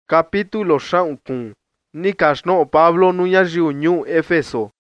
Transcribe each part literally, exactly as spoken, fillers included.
Capítulo shan'ukun. Ni kashno Pablo nuya jiu ñu Éfeso.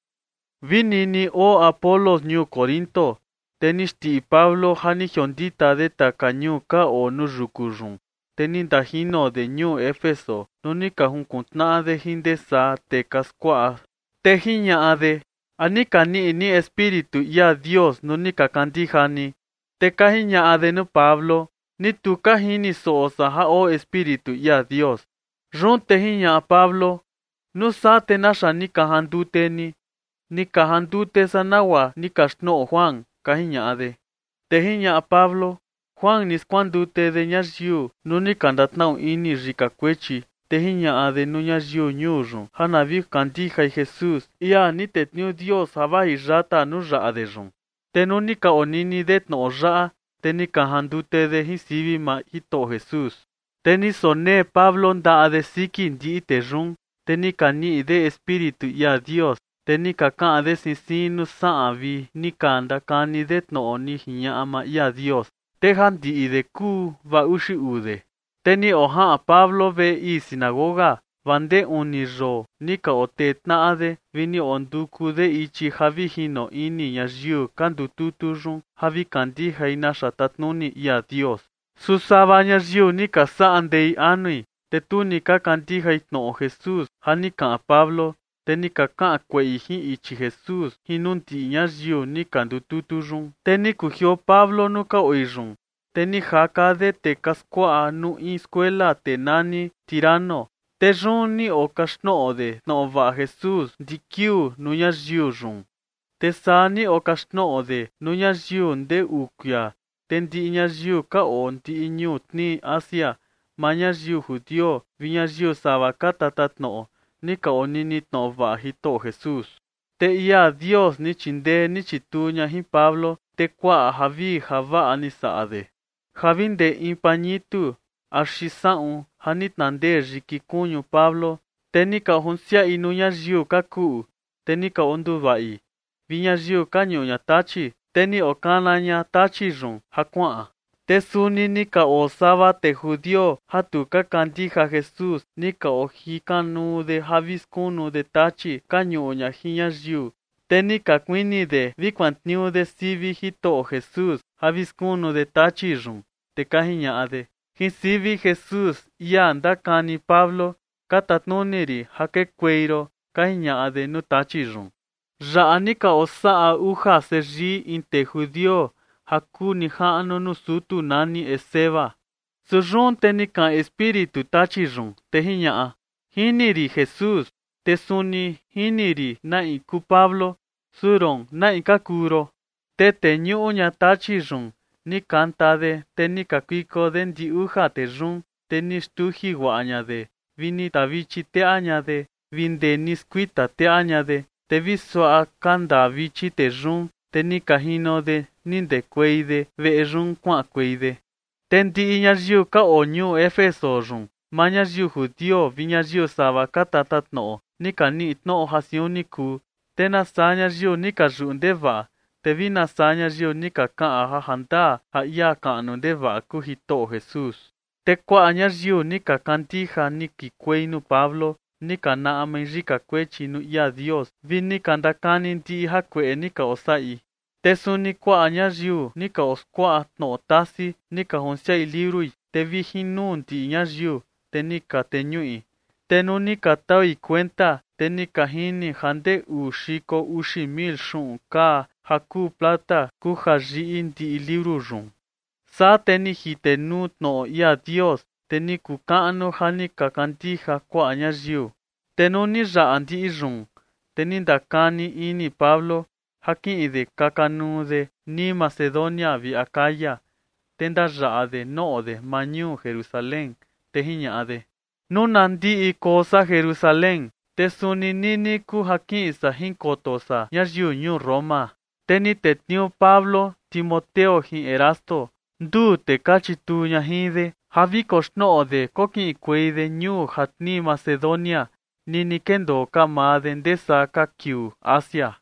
Vinini o Apolos ñu Corinto. Tenishti Pablo hani hiondita de takanyu ka o nujukujun. Teninda hino de ñu Éfeso. Nunika hunkuntna de hindesa te casqua. Te hinya ade. Anika ni ni espíritu ya Dios nunika kandihani. Te kahinya ade no Pablo. Ni tu kahini soosa ha o espíritu ya Dios. Ron te hinya a Pablo. No sa te nasha ni kahanduteni. Ni kahandute sanawa ni kashno Juan kahinya ade. Te hinya a Pablo. Juan nis kwandute de nyasyu. No ni kandatnau ini rikakwechi. Te hinya ade no nyasyu nyujun. Hanavi kandija y Jesús. Ia ni te tniu Dios habahi rata no ra adejon. Te no ni ka onini det no ra. Te ni kahandute de hisivi ma hito Jesús. Te ni sone Pablo nda ade siki ndi te jun. Te ni ka ni de espíritu ya Dios. Te ni ka ka de sinsinu saavi ni kanda kani det no oni hinya ama ya Dios. Te handi de ku va ushi ude. Te ni oha a Pablo ve i sinagoga. Vande unijo ni ka otetna ade vini onduku de ichi havi hino ini yasyu kandu tutujun havi kandi haina shatatnuni ya Dios. Susaba yasyu ni ka saandei anui. Te tu ni ka kandi haitno Jesús hani ka Pablo. Te ni ka ka kweihi ichi Jesús hinunti yasyu ni kandu tutujun. Te ni kuhio Pablo no ka oijun. Te ni haka de te kasqua nu escuela te nani tirano. Te juni o kashno de no va Jesús dikiu no yasyu jun. Te sani o kashno de no yasyu de ukya. Te ndi yasyu ka o ndi inyutni Asia. Ma yasyu judio vi yasyu sabakata tatno. Ni ka onini no va hito Jesús. Te ia Dios ni chinde ni chituña hi Pablo. Te kwa havi hava anisaade. Javinde impañitu. Arshisaun hanit nande rikikunyu Pablo. Tenika hunsia inunya jiu kaku. Tenika onduvai. Vinya jiu kanyo tachi. Teni okananya tachi jun hakwa. Te suni nika osaba te judio. Hatuka kandija Jesús. Nika ohikanu de haviskunu de tachi. Kanyo nya hinya jiu. Tenika kwini de vikwantniu de sivi hito Jesús. Haviskunu de tachi jun. Te kahinya ade. Hisivi Jesús ya anda kani Pablo katatnuniri hake kweiro kahinya ade no tachirun. Raanika osaa uja serji inte judio haku ni haano no sutu nani eseba. Surun tenika espíritu tachirun tehinya hiniri Jesús te suni hiniri na iku Pablo suron na ikakuro te teñuña tachirun. Ni canta de, te ni kakiko de ndi uja te jun, te ni stuji guañade, vini tavichi te añade, vinde ni squita te añade, te visua kanda vichi te jun, te ni kahino de, ninde kweide, ve jun kwa kweide. Te ndi iñajiu ka oñu Éfeso jun, mañajiu judio viñajiu sabakata tatno, ni ka ni itno hasioniku, te nasañajiu ni ka jundeva. Te vina saña jiu ni ka ka ha handa ha ia ka no deva ku hito Jesús. Te kwa nya jiu ni ka kantija ni ki kweinu Pablo ni ka na amenjika kwechi no ia Dios. Vini kandakani ndi ha kwe ni ka osai. Te suni kwa nya jiu ni ka oskwa no tasi ni ka honsia ilirui. Te vihinu ndi nya jiu te ni ka teñui. Te no ni ka tau cuenta te ni ka hini hande ushiko ushi mil shun ka haku plata ku haji indi libru jun. Sa teni hitenut no ia Dios teni ku kano hani kakantija kwa anya jiu. Teno ni ra andi jun. Teni ndakani ini Pablo haki ide kakanu de ni Macedonia vi Acaya. Tenda ra de no de mañu Jerusalén tehinya ade. No nandi i cosa Jerusalén. Te suni nini ku haki isa hinkotosa yasyu nyu Roma. Teni te tniu Pablo, Timoteo hin Erasto, ndu te kachitu nyahide, havi koshno de koki ikweide nyu hatni Macedonia, nini kendo kamade ndesa kakiu Asia.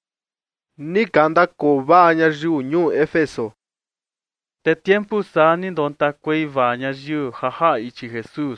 Ni kanda koba yasyu ñu Éfeso. Te tiempo sani donta kwei va yasyu haha ichi Jesús.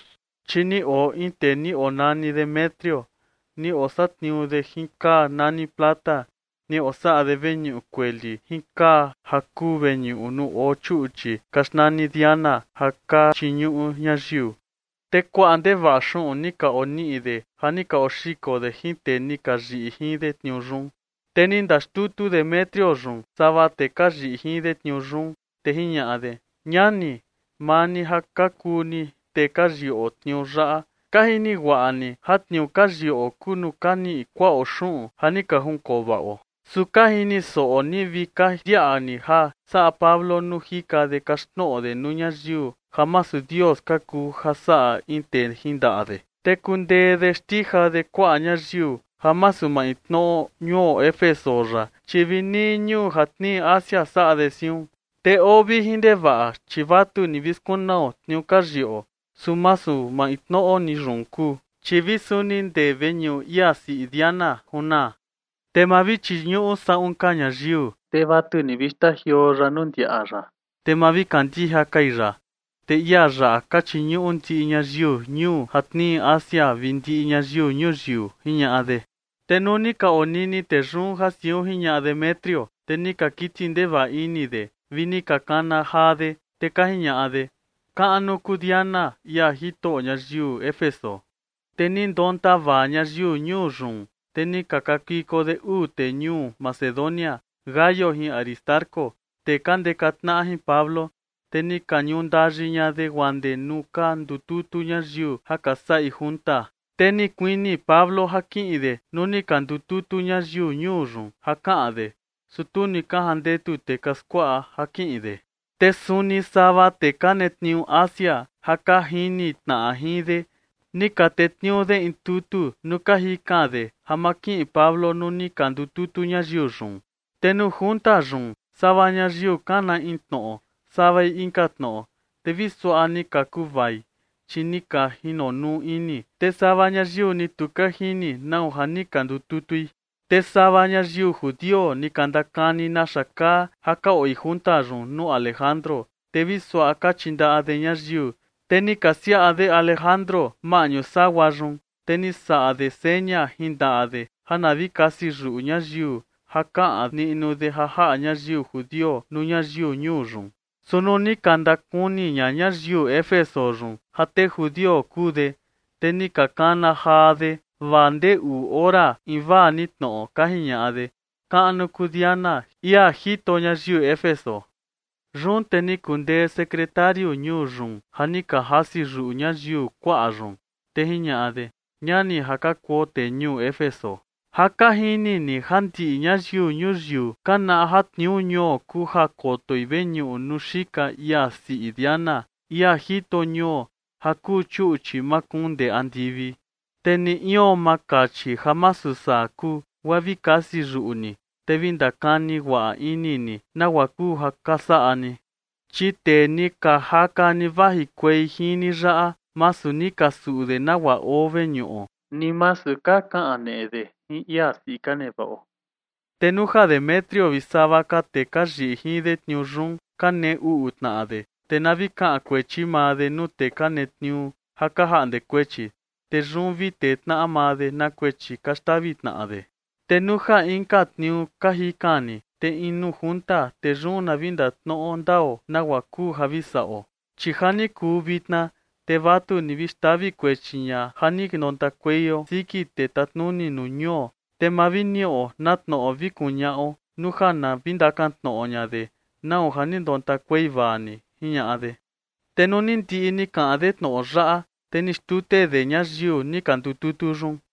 Chini o inte ni o nani Demetrio, ni o satniu de hinka nani plata, ni o sa de venyu kweli, hinka haku venyu nu o chuchi, kasnani Diana, haka chinyu nyashiu. Te kwa ande vashun nika o ni ide, hanika o shiko de hinte nika ji hinde tnyujun. Tenin dastutu Demetrio jun, sava te ka ji hinde tnyujun, te hinya ade. Nyani, mani hakakuni, te ka ji o tnyuja, kahini waani, hatnyu ka ji o kunu kani kwa o shun, hanika hun kova o. Su kahini so o ni vi ka diani ha, sa Pablo nu hika de kashno de nunya jiu, jamasu Dios kaku hasa inte hindade. Te kunde de stija de kwa nya jiu, jamasu ma itno nyo Efeso ra, chivini nyu hatni Asia sa de siun. Te obi hinde va, chivatu ni viskunao tnyu ka jio, sumasu ma itno o ni ronku, chivisunin de venyu iasi Diana huna. Te mavichi nyu sa un kanya jiu, te vatu ni vista hio ranundia ara. Te mavi kantiha kaira. Te ia ra kachi nyu unti inya jiu, nyu hatni Asia vindi inya jiu nyu jiu, hinya ade. Te nunika onini te run hasiu hinya Demetrio, te nika kitinde va inide, vinika kana hade, te kahinya ade. Ka anu kudiana, ia hito nya jiu Efeso. Te nin donta va nya jiu nyu run. Teni kakakiko de u te nyu Macedonia, Gayo hi Aristarco, te kande katna hi Pablo, teni kanyun dajinya de wande nuka ndututu nya jiu hakasa i junta. Teni kwini Pablo haki ide, nuni kandututu nya jiu nyurun, haka ade, sutuni kahandetu te kaskwa haki ide. Te suni sava te kanet niu Asia, haka hini na ahide, nika tetnio de intutu nuka hikade hamaki Pablo nuni kandututu nya jiujun. Tenu junta jun, sava nya jiu kana intno, sava inkatno, te viso anika kuvai, chinika hino nu ini, te sava nya jiu ni tuka hini na uhani kandututui. Te sava nya jiu judio ni kandakani na shaka haka oi junta jun nu Alejandro, te viso akachinda ade nya jiu. Teni kasia ade Alejandro, maño sawajun, teni sa ade seña hinda ade, hanavi kasi ru nya jiu, haka ni inu de haha nya jiu judio nu nya jiu nyujun. Sono ni kanda kuni nya nya jiu Efeso jun, hate judio kude, teni kakana hade, vande u ora, inva nitno kahinya ade, ka anu kudiana, ia hito nya jiu Efeso. Jun teni kunde secretario nyu jun, hanika hasi ru nya jiu kwa jun, tehinya ade, nyani haka kwote nyu Efeso. Haka hini ni hanti nya jiu nyu jiu, kana hat nyu nyo kuha koto ibenyu nushika ia si idiana, ia hito nyo, haku chuchi makunde andivi. Teni io makachi hamasu saku, wavikasi ruuni. Tevindakani wa inini na waku hakasaani. Chite ni kahaka ni vahi kwei hini raa, masu ni kasude na wa ove nyoo. Ni masu kaka anede, ni iasi kanebao. Tenuja Demetrio visava ka te kaji hide tnyujun, kane uutnaade. Tenavika kwechi maade nu te kane tnyu, hakahande kwechi. Te junvi te tna amade na kwechi kastavitnaade. Tenuja inka tniu kahikani, te inu junta, te juna vinda no ondao, na waku havisao. Chihani kubitna, te vatu ni vistavi kwechinya, hanik nonta kweyo, siki te tatnuni nunyo, te mavinio natno o vikunyao, nuhana vindakantno onyade, na ohani donta kwevani, hinyade. Te nuninti ini kaadetno raa, te nistute de nya jiu ni kantututujun.